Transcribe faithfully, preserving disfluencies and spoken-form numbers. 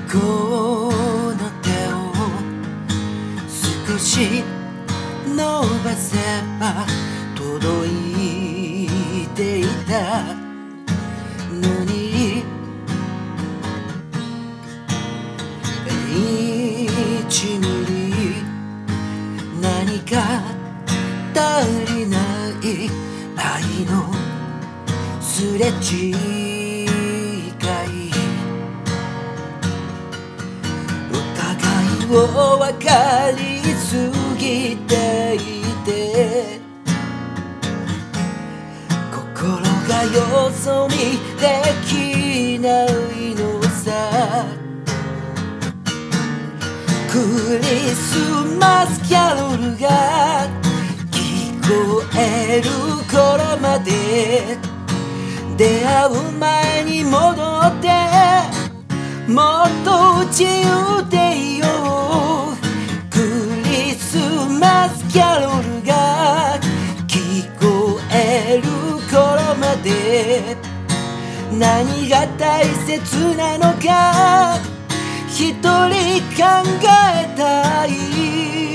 この手を少し伸ばせば届いていたのに、いちミリ何か足りない愛のすれ違い、お互いを分かりすぎていて、心がよそ見できないのさ。クリスマスキャロルが聞こえる頃まで、出会う前に戻ってもっと自由でいよう。クリスマスキャロルが聞こえる頃まで、何が大切なのか一人考えたい。